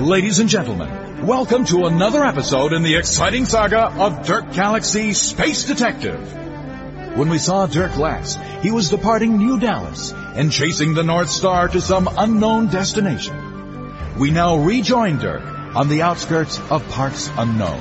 Ladies and gentlemen, welcome to another episode in the exciting saga of Dirk Galaxy Space Detective. When we saw Dirk last, he was departing New Dallas and chasing the North Star to some unknown destination. We now rejoin Dirk on the outskirts of parts unknown.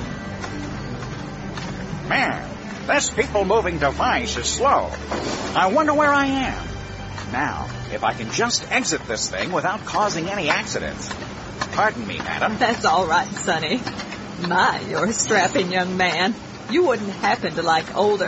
Man, this people-moving device is slow. I wonder where I am. Now, if I can just exit this thing without causing any accidents. Pardon me, madam. That's all right, Sonny. My, you're a strapping young man. You wouldn't happen to like older,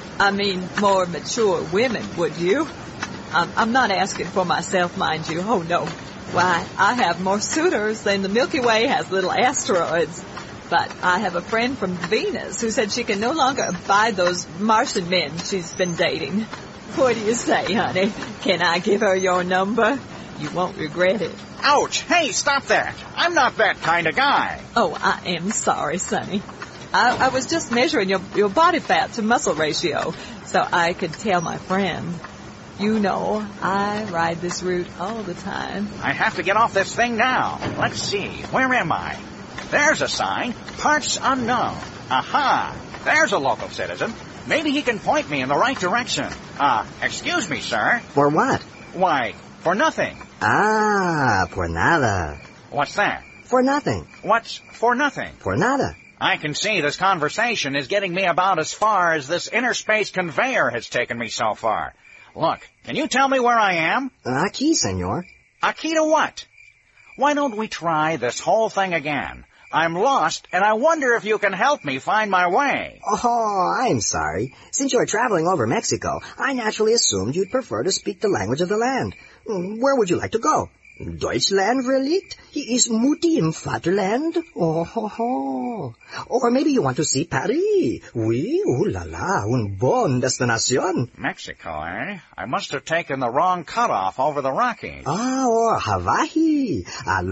more mature women, would you? I'm not asking for myself, mind you. Oh, no. Why, I have more suitors than the Milky Way has little asteroids. But I have a friend from Venus who said she can no longer abide those Martian men she's been dating. What do you say, honey? Can I give her your number? You won't regret it. Ouch! Hey, stop that! I'm not that kind of guy. Oh, I am sorry, Sonny. I was just measuring your body fat to muscle ratio so I could tell my friend. You know, I ride this route all the time. I have to get off this thing now. Let's see. Where am I? There's a sign. Parts unknown. Aha! There's a local citizen. Maybe he can point me in the right direction. Excuse me, sir. For what? Why, for nothing. Por nada. What's that? For nothing. What's for nothing? Por nada. I can see this conversation is getting me about as far as this inner space conveyor has taken me so far. Look, can you tell me where I am? Aquí, senor. Aquí to what? Why don't we try this whole thing again? I'm lost, and I wonder if you can help me find my way. Oh, I'm sorry. Since you're traveling over Mexico, I naturally assumed you'd prefer to speak the language of the land. Where would you like to go? Deutschland, verlicht? Is Mutti im Vaterland? Oh, ho, ho. Or maybe you want to see Paris. Oui, ooh la la, un bon destinación. Mexico, eh? I must have taken the wrong cutoff over the Rockies. Or Hawaii.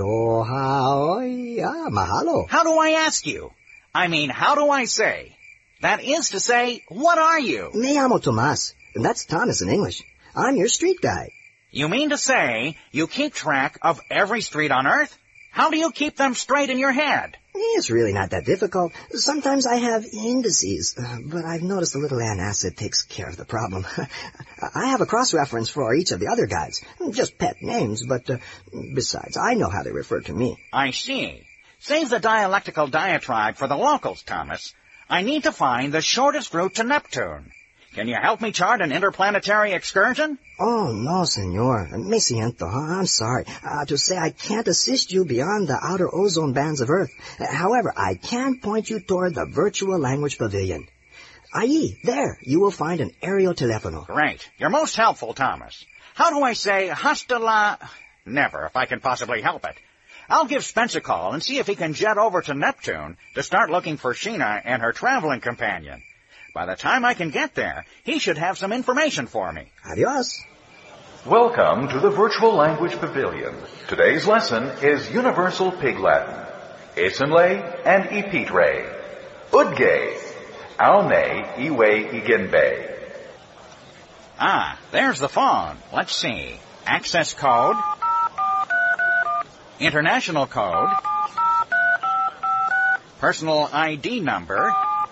Aloha, oi, mahalo. How do I ask you? How do I say? That is to say, what are you? Me llamo Tomas, and that's Thomas in English. I'm your street guide. You mean to say you keep track of every street on Earth? How do you keep them straight in your head? It's really not that difficult. Sometimes I have indices, but I've noticed the little antacid takes care of the problem. I have a cross-reference for each of the other guides. Just pet names, but besides, I know how they refer to me. I see. Save the dialectical diatribe for the locals, Thomas. I need to find the shortest route to Neptune. Can you help me chart an interplanetary excursion? Oh, no, senor. Me siento. I'm sorry. To say I can't assist you beyond the outer ozone bands of Earth. However, I can point you toward the virtual language pavilion. Ahí, there, you will find an aerial telefono. Great. You're most helpful, Thomas. How do I say hasta la... Never, if I can possibly help it. I'll give Spence a call and see if he can jet over to Neptune to start looking for Sheena and her traveling companion. By the time I can get there, he should have some information for me. Adios. Welcome to the Virtual Language Pavilion. Today's lesson is Universal Pig Latin. Esenle and Ipitre. Udge. Aune Iwe Igenbe. There's the phone. Let's see. Access code. International code. Personal ID number.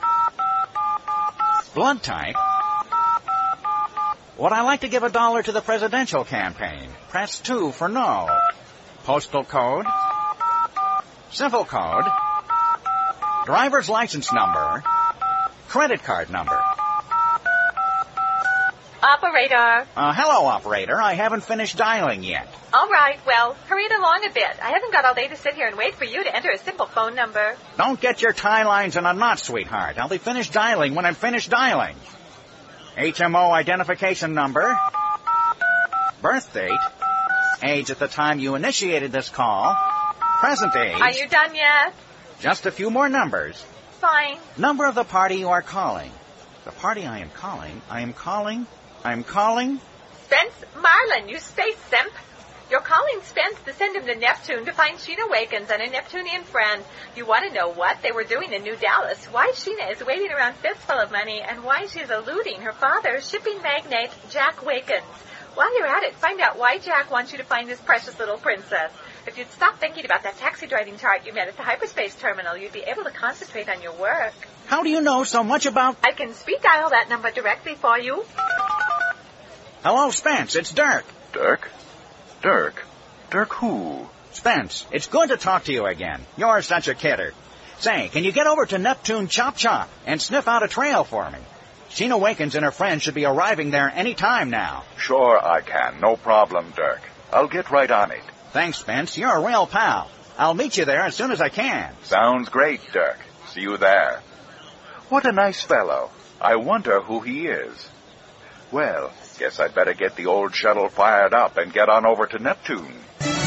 Blood type. Would I like to give $1 to the presidential campaign? Press 2 for no. Postal code. Civil code. Driver's license number. Credit card number. Operator. Hello, operator. I haven't finished dialing yet. All right, well, hurry it along a bit. I haven't got all day to sit here and wait for you to enter a simple phone number. Don't get your tie lines in a knot, sweetheart. I'll be finished dialing when I'm finished dialing. HMO identification number. Birth date. Age at the time you initiated this call. Present age. Are you done yet? Just a few more numbers. Fine. Number of the party you are calling. The party I am calling. Spence Marlin, you space simp. You're calling Spence to send him to Neptune to find Sheena Wakens and a Neptunian friend. You want to know what they were doing in New Dallas, why Sheena is waiting around fistful of money, and why she's eluding her father, shipping magnate Jack Wakens. While you're at it, find out why Jack wants you to find this precious little princess. If you'd stop thinking about that taxi driving chart you met at the hyperspace terminal, you'd be able to concentrate on your work. How do you know so much about... I can speed dial that number directly for you. Hello, Spence. It's Dirk. Dirk? Dirk? Dirk who? Spence, it's good to talk to you again. You're such a kidder. Say, can you get over to Neptune Chop Chop and sniff out a trail for me? Sheena Wakens and her friends should be arriving there any time now. Sure I can. No problem, Dirk. I'll get right on it. Thanks, Spence. You're a real pal. I'll meet you there as soon as I can. Sounds great, Dirk. See you there. What a nice fellow. I wonder who he is. Well, guess I'd better get the old shuttle fired up and get on over to Neptune.